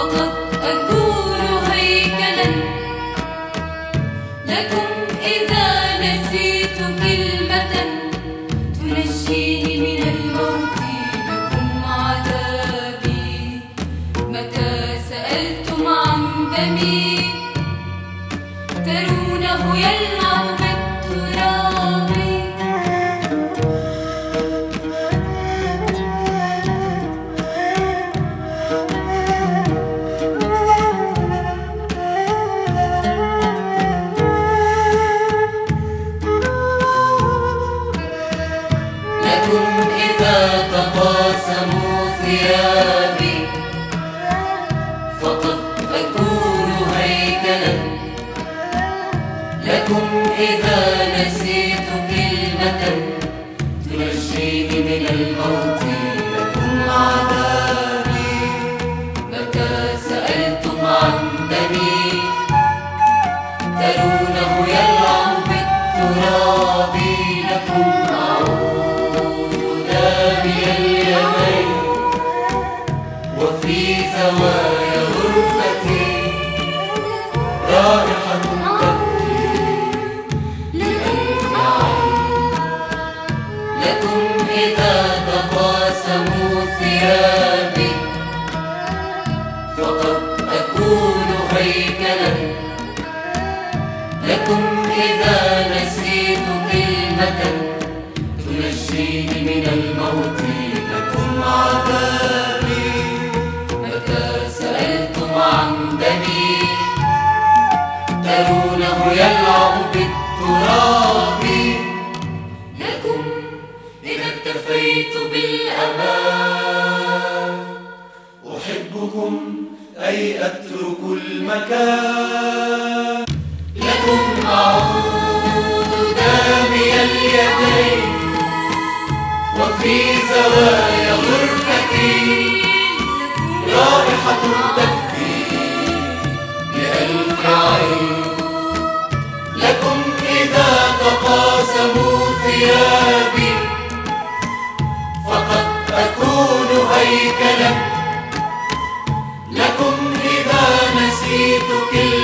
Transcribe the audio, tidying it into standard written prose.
فقد أكون هيكلا لكم إذا نسيت كلمة تنجيني من الموت. لكم عذابي متى سألتم عن دمي ترونه يلعب بالتراب. لكم إذا تقاسموا ثيابي فقد أكون هيكلا لكم إذا نسيت كلمة تنجيني من الموت. لكم عذابي متى سألتم عن دمي ترونه يلعب بالتراب. لكم عوداني اليمين وفي زوايا غرفتي رائحة لكم إذا تقاسموا ثيابي فقد أكون هيكلا لكم إذا نسيت كلمة تنجيني من الموت. لكم عذابي متى سألتم عن دمي ترونه يلعب بالتراب. لكم إذا اكتفيت بالأمان أحبكم أي أترك المكان. لكم عوداني اليدين وفي زوايا غرفتي رائحة تبكي بألف عين. لكم إذا تقاسموا ثيابي فقد أكون هيكلا لكم إذا نسيت كلمة